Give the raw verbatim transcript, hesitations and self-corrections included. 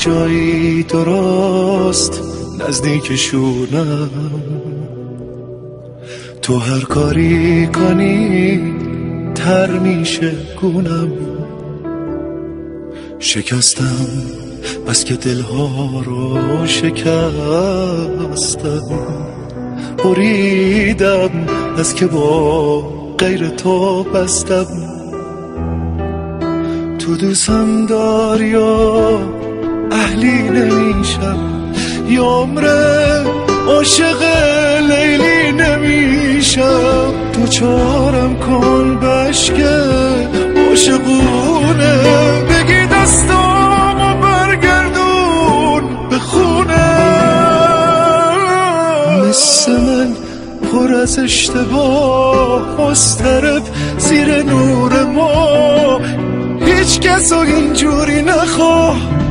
جایی درست نزدیکشونم. تو هر کاری کنی تر میشه گونم. شکستم بس که دلها رو شکستم. بریدم از که با غیر تو بستم. تو دوستم داری یا اهلی نمیشم. یا عمره عاشق لیلی نمیشم. تو چارم کن بشکه عاشقونه. بگی دستامو برگردون به خونه. مثل من پر از اشتباه مضطرب زیر نور ما. هیچ کسو اینجوری نخواه.